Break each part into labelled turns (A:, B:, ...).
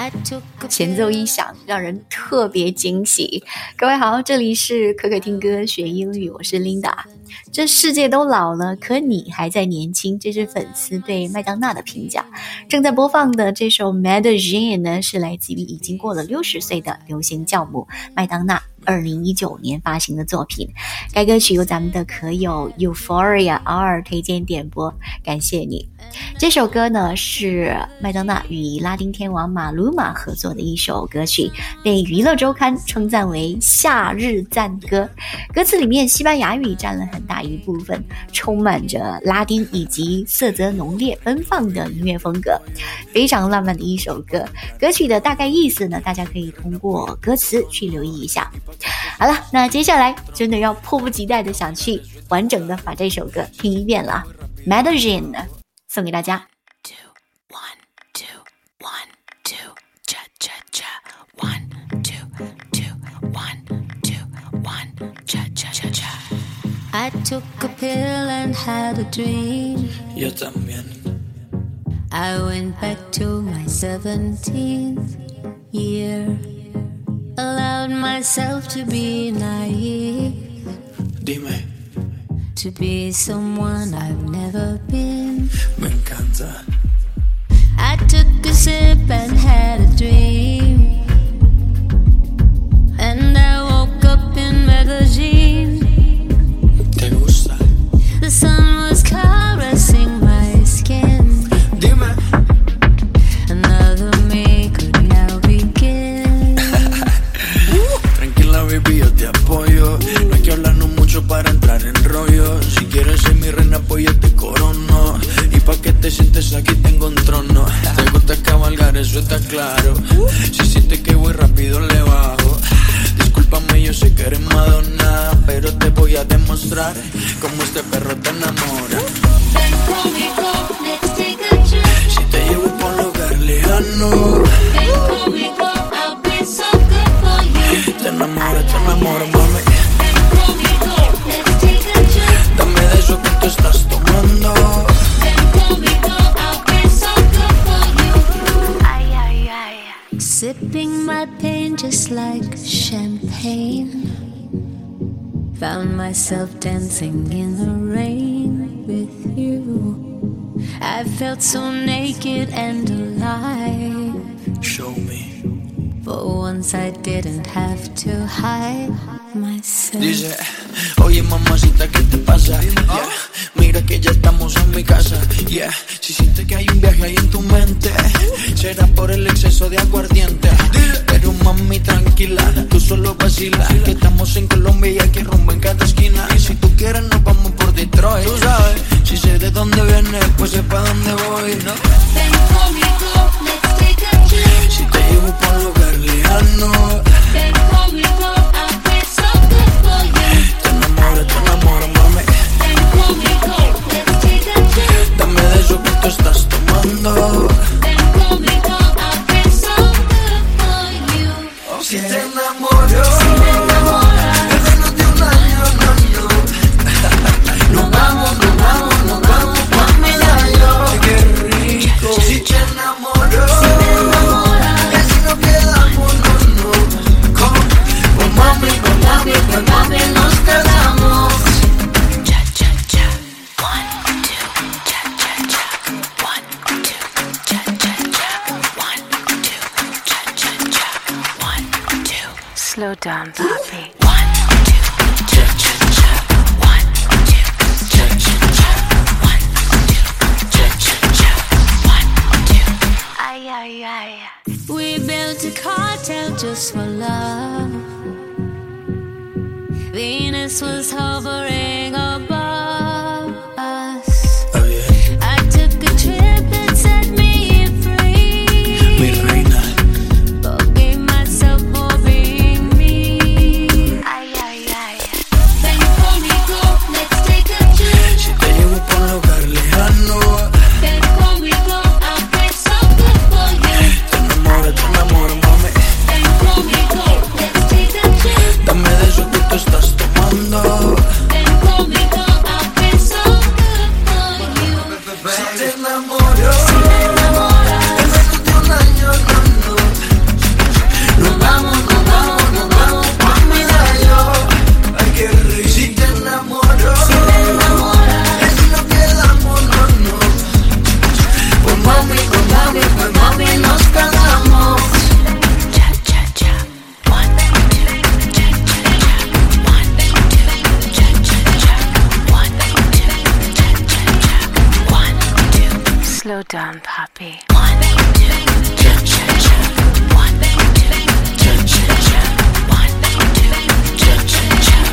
A: 前奏一响，让人特别惊喜。各位好，这里是可可听歌学英语，我是 Linda。 这世界都老了，可你还在年轻，这是粉丝对麦当娜的评价。正在播放的这首 Medellin 呢，是来自于已经过了60岁的流行教母麦当娜2019年发行的作品。该歌曲由咱们的可友 Euphoria R 推荐点播，感谢你。这首歌呢是麦当娜与拉丁天王马鲁马合作的一首歌曲，被娱乐周刊称赞为夏日赞歌。歌词里面西班牙语占了很大一部分，充满着拉丁以及色泽浓烈奔放的音乐风格，非常浪漫的一首歌。歌曲的大概意思呢，大家可以通过歌词去留意一下。好了，那接下来真的要迫不及待的想去完整的把这首歌听一遍了。 Medellin 送给大家。
B: 2 1 2 1 2 cha cha cha 1 2 2 1 2 1 cha cha cha cha. I took a pill and had a dream.
C: Yo también.
B: I went back to my 17th year. Allowed myself to be naive.
C: Dime.
B: To be someone I've never been.
C: Me encanta.
B: I took a sip and had a dream. And I woke up in Medellin.
C: ¿Te gusta?
B: The sun was caressing my skin.
C: Dime.
B: Another me could now begin.
C: Tranquila baby, yo te apoyo. No hay que hablarnos mucho para entrar en rollo. Si quieres ser mi reina pues yo te corono. Y pa' que te sientes aquí tengo un trono. Te gusta cabalgar, eso está claro. Si sientes que voy rápido le bajo. Discúlpame, yo sé que eres Madonna, pero te voy a demostrar cómo este perro te enamora.
B: Ven conmigo, let's take a trip.
C: Si te llevo pa' un lugar lejano,
B: Ven conmigo, I'll be so good for you.
C: te enamoro, mami.
B: Ven conmigo, let's take a trip.
C: Dame de eso que tú estás tomando.
B: Ven conmigo, I'll be so good for you. Ay, ay, ay. Sipping my pain just like champagne. Found myself dancing in the rain with you. I felt so naked and alive.
C: Show me.
B: For once I didn't have to hide myself.
C: Dice, oye mamacita, ¿qué te pasa? Yeah. Mira que ya estamos en mi casa. Yeah. Si sientes que hay un viaje ahí en tu mente, será por el exceso de aguardiente. Pero mami tranquila, tú solo vacila, que estamos en Colombia y aquí rumbo en cada esquina. Y si tú quieres nos vamos por Detroit. Tú sabes, si sé de dónde vienes, pues sé pa' dónde voy, ¿no?
B: Ven conmigo, let's take a trip.
C: Si te llevo pa' un lugar lejano,
B: Ven conmigo, I'll be so good for you.
C: te enamoro, mami.
B: Ven conmigo, let's take a trip.
C: Dame de eso que tú estás tomando.
B: Ven conmigo, I'll be so good for you.
C: Si te enamoro,
B: Si me enamoras,
C: en menos de un año, no. Nos vamos pa' Medallo. Qué rico. Si te enamoro,
B: si me enamoras,
C: que si nos quedamos, no. Con mami nos quedamos.
B: cha cha cha. 1 2 cha cha cha. 1 2 cha cha cha. 1 2 cha cha cha. 1 2. Slow down, papi. 1 2 cha cha cha. 1 2 cha cha cha. 1 2 cha cha cha. 1 2. Ay ay ay. We built a cartel just for love. Venus was hovering above us.
C: Está bien,
B: I took a trip and set me free.
C: mi reina.
B: Forgave myself for being me. Ay, ay, ay. Ven conmigo, let's take a trip.
C: Si te llevo pa' un lugar lejano,
B: Ven conmigo, I'll be so good for you.
C: te enamoro, mami.
B: Ven conmigo, let's take a trip.
C: Dame de eso que tú estás tomando.
B: Ven Well done, puppy. 1, 2, cha-cha-cha. 1, 2, cha-cha-cha. 1, 2, cha-cha-cha.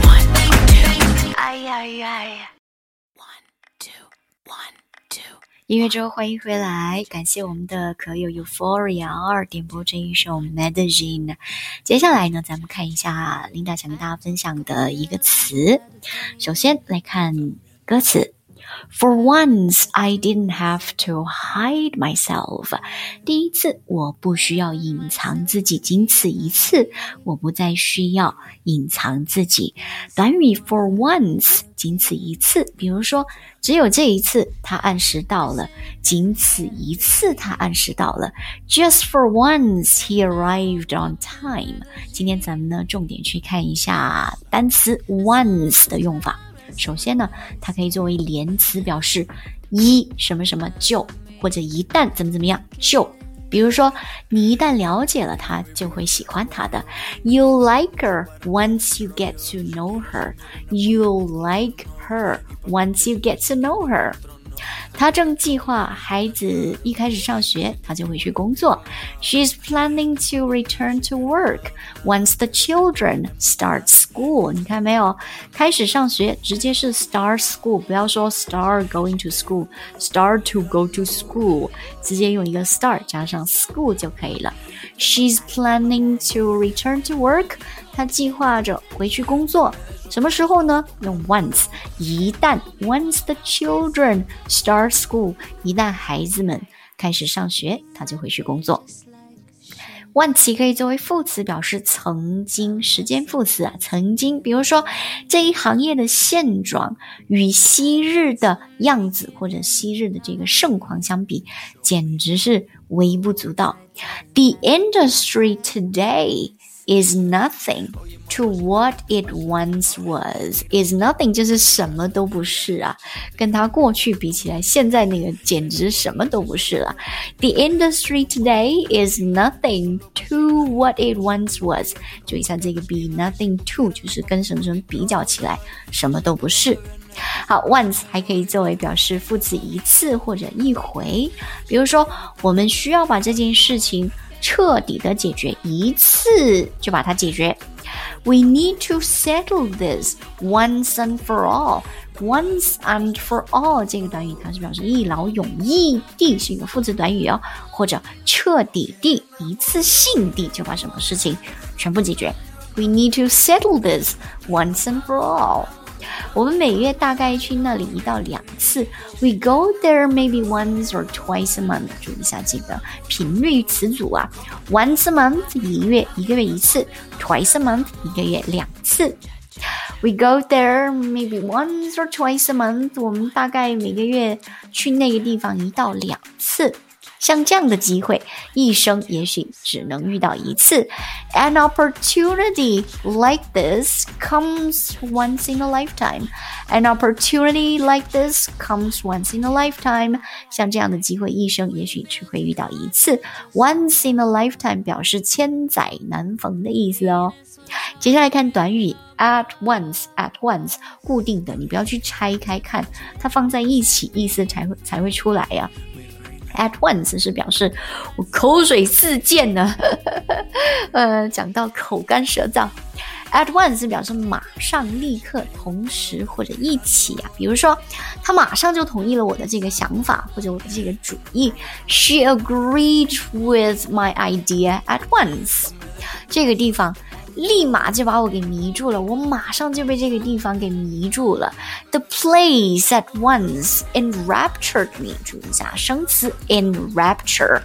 B: 1, 2, ay, ay, ay. 1, 2, 1, 2.
A: 音乐之后欢迎回来，感谢我们的可友 Euphoria 2点播这一首 Medellin。 接下来呢，咱们看一下琳达想跟大家分享的一个词。首先来看歌词， For once I didn't have to hide myself。 第一次我不需要隐藏自己，仅此一次我不再需要隐藏自己。短语 for once 仅此一次，比如说只有这一次他按时到了，仅此一次他按时到了。 Just for once he arrived on time。 今天咱们呢重点去看一下单词 once 的用法。首先呢，它可以作为连词，表示一什么什么就，或者一旦怎么怎么样就。比如说你一旦了解了她，就会喜欢她的。 You like her once you get to know her. You like her once you get to know her。 她正计划孩子一开始上学，她就会去工作。 She's planning to return to work once the children start school。 你看没有，开始上学直接是 start school， 不要说 start going to school， start to go to school， 直接用一个 start 加上 school 就可以了。 She's planning to return to work。 她计划着回去工作，什么时候呢？用 once， 一旦 once the children start school， 一旦孩子们开始上学，他就会去工作。once 可以作为副词，表示曾经，时间副词啊，曾经。比如说这一行业的现状与昔日的样子或者昔日的这个盛况相比，简直是微不足道。 The industry today is nothing to what it once was。 is nothing 就是什么都不是啊，跟它过去比起来，现在那个简直什么都不是了。 The industry today is nothing to what it once was。 注意一下这个 be nothing to 就是跟什么什么比较起来什么都不是。好 once 还可以作为表示副词一次或者一回。比如说我们需要把这件事情彻底的解决，一次就把它解决。 We need to settle this once and for all。 Once and for all 这个短语它是表示一劳永逸地，是一个副词短语哦，或者彻底地，一次性地就把什么事情全部解决。 We need to settle this once and for all。我们每月大概去那里1到2次。 We go there maybe once or twice a month。 注意一下这个频率词组啊， once a month 一个月1次， twice a month 一个月2次。 We go there maybe once or twice a month。 我们大概每个月去那个地方1到2次。像这样的机会，一生也许只能遇到一次。 An opportunity like this comes once in a lifetime. An opportunity like this comes once in a lifetime. 像这样的机会，一生也许只会遇到一次。 Once in a lifetime 表示千载难逢的意思哦。接下来看短语 at once。 at once 固定的，你不要去拆开看，它放在一起意思才会出来呀。At once 是表示我口水四溅呢讲到口干舌燥。At once 是表示马上、立刻、同时或者一起啊。比如说他马上就同意了我的这个想法或者我的这个主意。 She agreed with my idea at once。 这个地方立马就把我给迷住了，我马上就被这个地方给迷住了。 The place at once enraptured me。 注意一下生词 enrapture。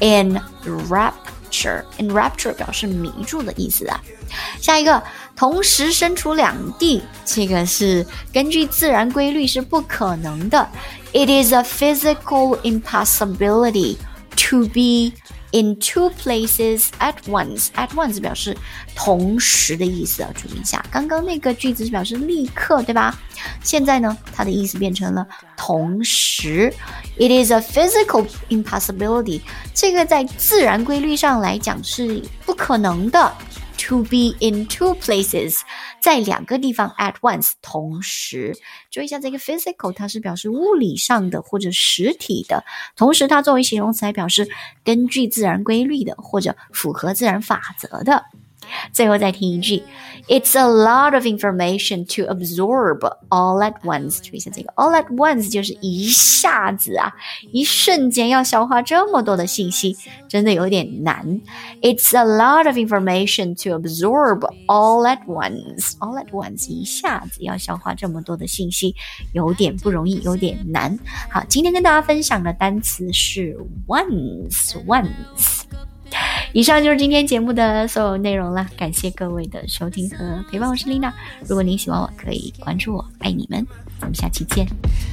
A: enrapture 表示迷住的意思啊。下一个同时身处两地，这个是根据自然规律是不可能的。 It is a physical impossibility to be in two places at once。 At once 表示同时的意思啊，注意一下，刚刚那个句子是表示立刻，对吧？现在呢，它的意思变成了同时。 It is a physical impossibility， 这个在自然规律上来讲是不可能的。 to be in two places， 在2个地方 at once 同时。注意一下这个 physical， 它是表示物理上的或者实体的，同时它作为形容词还表示根据自然规律的或者符合自然法则的。最后再听一句 It's a lot of information to absorb all at once。 注意一下这个 all at once 就是一下子啊，一瞬间要消化这么多的信息，真的有点难。 It's a lot of information to absorb all at once。 all at once 一下子要消化这么多的信息，有点不容易，有点难。好，今天跟大家分享的单词是 once。以上就是今天节目的所有内容了，感谢各位的收听和陪伴，我是 Lina。 如果您喜欢我，可以关注我，爱你们，咱们下期见。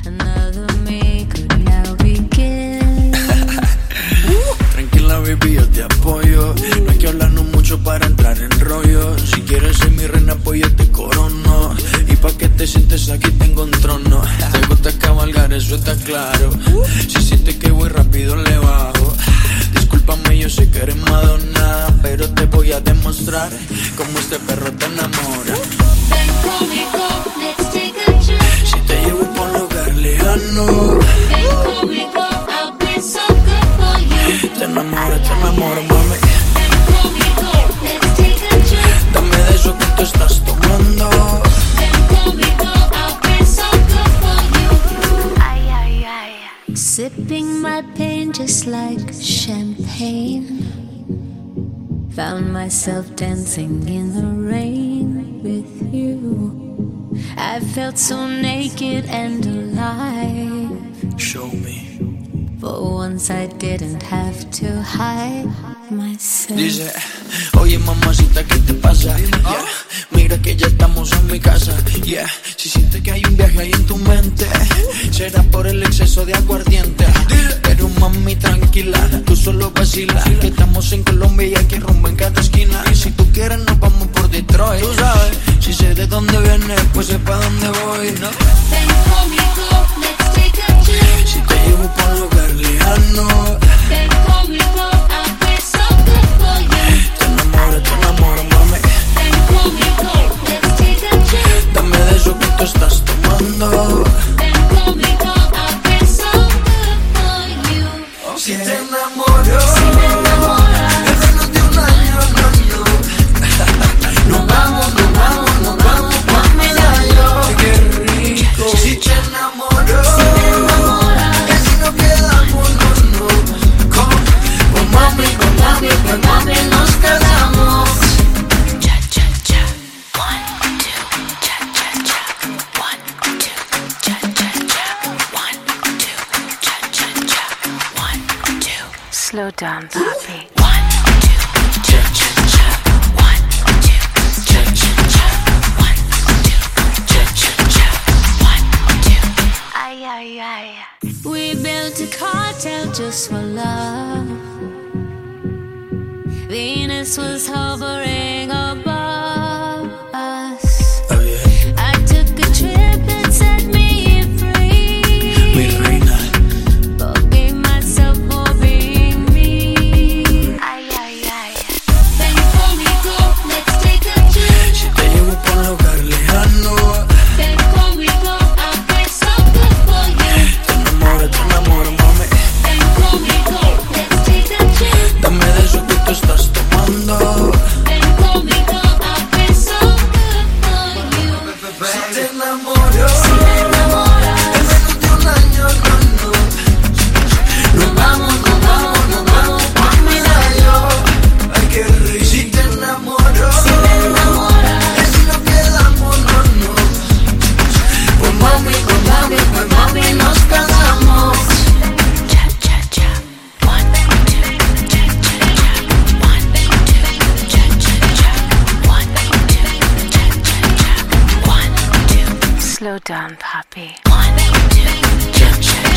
C: Tranquila baby, yo te apoyo. No hay que hablarnos mucho para entrar en rollo. Si quieres ser mi reina, pues yo te corono. Y pa' que te sientes aquí tengo un trono. Te gusta cabalgar, eso está claro. Si sientes que voy rápido, le bajo. Discúlpame, yo sé que eres Madonna, pero te voy a demostrar cómo este perro te enamora.
B: Ven conmigo, let's take a trip.
C: Si te llevo por un lugar lejano,
B: Ven conmigo, I'll be so good for you.
C: te enamoro, mami.
B: Ven conmigo, let's take a trip.
C: Dame de eso que tú estás tomando.
B: Ven conmigo, I'll be so good for you. Ay, ay, ay. Sipping my pain just like champagne. Found myself dancing in the rain with you. I felt so naked and alive.
C: Show me.
B: For once I didn't have to hide myself.
C: Dice, oye mamacita, ¿qué te pasa? Yeah. Mira que ya estamos en mi casa. Yeah. Si sientes que hay un viaje ahí en tu mente, será por el exceso de aguardiente. Pero mami tranquila, tú solo vacila, que estamos en Colombia y hay que rumbo en cada esquina. Y si tú quieres nos vamos por Detroit. Tú sabes, si sé de dónde vienes, pues sé pa' dónde voy, ¿no?
B: Ven conmigo, let's take a trip.
C: Si te llevo por un lugar lejano,
B: Ven conmigo, I'll be so good for you.
C: te enamoro, mami.
B: Ven conmigo, let's take a trip.
C: Dame de eso que tú estás tomando.
B: Ven conmigo, I'll be so good for you.
C: Si te enamoro,
B: Si me enamora,
C: en menos de un año, no. Nos vamos pa' Medallo. Qué rico. Si te enamoro, que si nos quedamos, no. Con mami nos casamos.
B: cha cha cha. 1, 2, cha cha cha. 1, 2, cha cha cha. 1, 2, cha cha cha. 1, 2. Slow down, Poppy. 1, 2, cha cha cha. 1, 2, cha cha cha. 1, 2, cha cha cha. 1, 2. Ay, ay, ay. We built a cartel just for love. Venus was hovering above us.
C: Está bien,
B: I took a trip and set me free.
C: mi reina.
B: Forgave myself for being me. Ay, ay, ay. Ven conmigo, let's take a trip.
C: Si te llevo por un lugar lejano,
B: Ven conmigo, I'll be so good for you.
C: te enamoro, mami.
B: Ven conmigo, let's take a trip.
C: Dame de eso que tú estás tomando.
B: Ven conmigo, I'll be so good for you.
C: Si te enamoro,
B: Si me enamora,
C: en menos de un año, no. Nos vamos pa' Medallo. Ay, qué rico. Si te enamoro,
B: si me enamora,
C: que si nos quedamos, no. Pues mami nos casamos.
B: cha cha cha. 1, 2, cha cha cha. 1, 2, cha cha cha. 1, 2, cha cha cha. 1, 2. Slow down, Poppy. 1, 2, cha cha